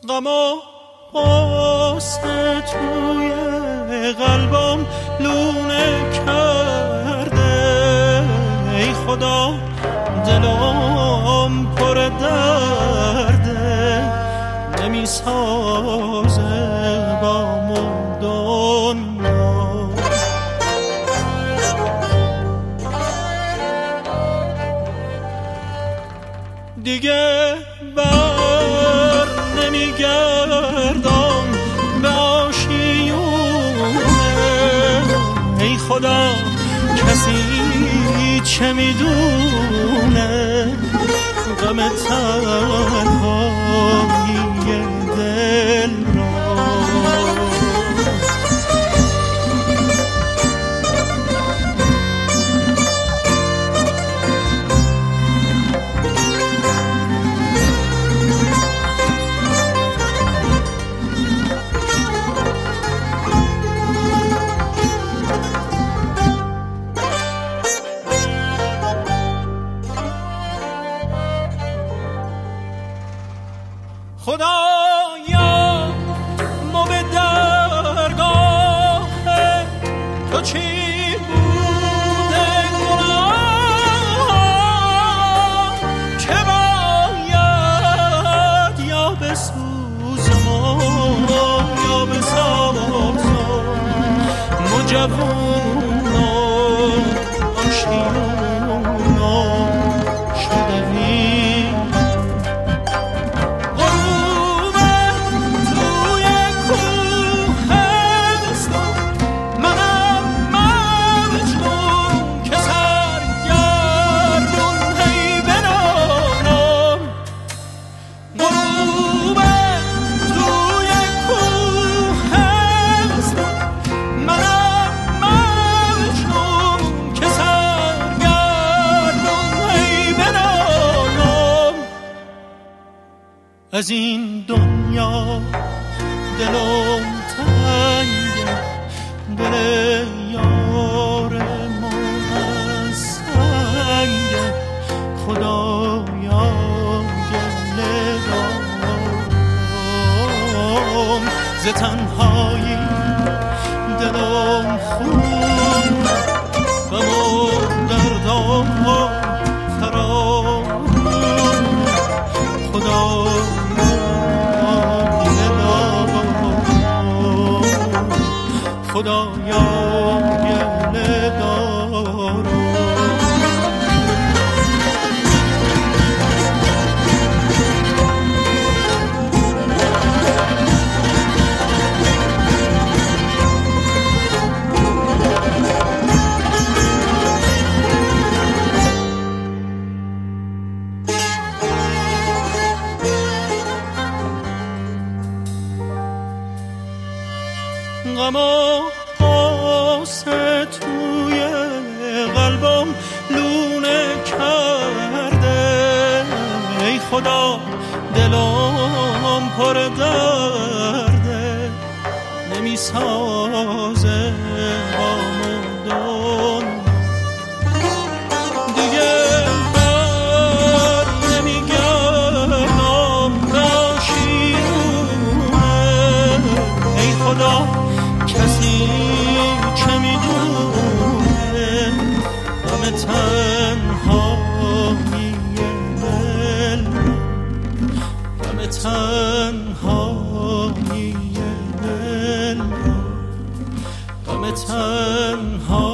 غم و غصه توی قلبم لونه کرده، ای خدا دلم پر درده، نمیسازه با دنیا. دیگه بر نمیگردم به آشیونه، ای خدا کسی چه میدونه غم تنهایی دل را. خدایا ما به درگاه تو چی بوده گناه، چه باید یا بسوزم یا بسازم، مجوونم آشیونم شده وین. از این دنیا دلم تنگه، دل یار من سنگه، خدایا گله دارم، ز تنهایی دلم خون، غم و دردم فرامون، خدا خدایا گله دارم. غم و غصه توی قلبم لونه کرده، ای خدا دلم پر درده، نمیسازه آمدن. دیگه بر نمیگردم ناشیونه، ای خدا کسی چه میدونه غم تنهایی دل، غم تنهایی دل، غم تنهایی